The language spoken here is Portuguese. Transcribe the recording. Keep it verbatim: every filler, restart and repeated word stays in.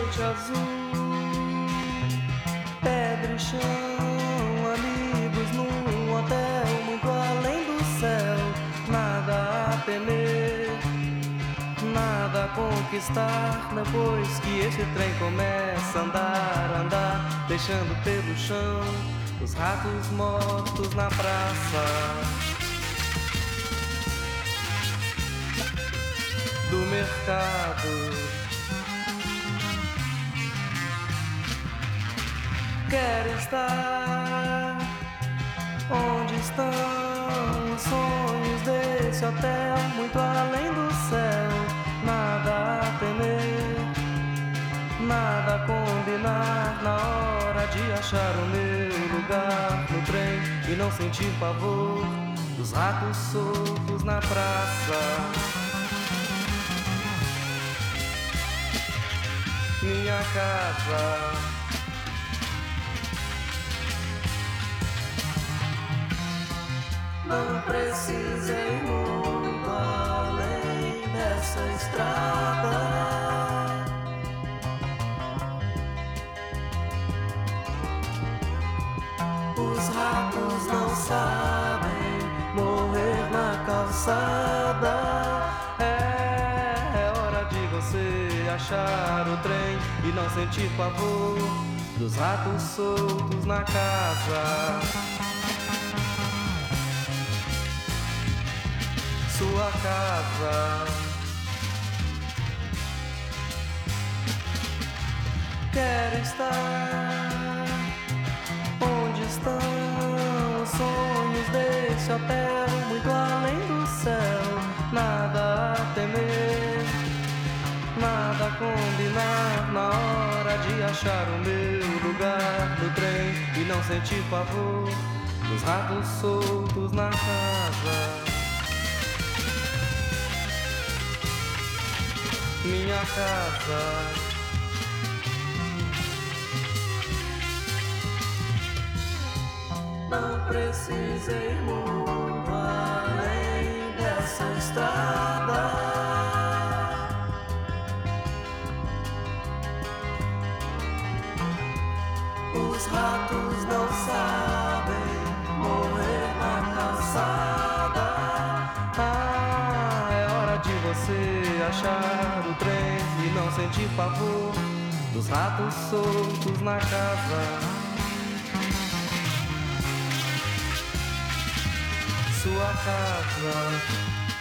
noite azul, pedra e chão, amigos num hotel muito além do céu. Nada a temer, nada a conquistar depois que esse trem começa a andar, andar, deixando pelo chão os ratos mortos na praça do mercado. Quero estar onde estão os sonhos desse hotel, muito além do céu. Nada a temer, nada a combinar, na hora de achar o meu lugar no trem e não sentir pavor dos ratos soltos na praça. Minha casa, não precisei muito além dessa estrada. Os ratos não sabem morrer na calçada. É, é hora de você achar o trem e não sentir pavor dos ratos soltos na casa. Sua casa. Quero estar onde estão os sonhos desse hotel, muito além do céu. Nada a temer, nada a combinar, na hora de achar o meu lugar no trem e não sentir pavor dos ratos soltos na casa. Minha casa, não precisei muito além dessa estrada. Os ratos não sabem morrer na calçada. Ah, é hora de você achar o trem e não sentir pavor dos ratos soltos na casa. Sua casa.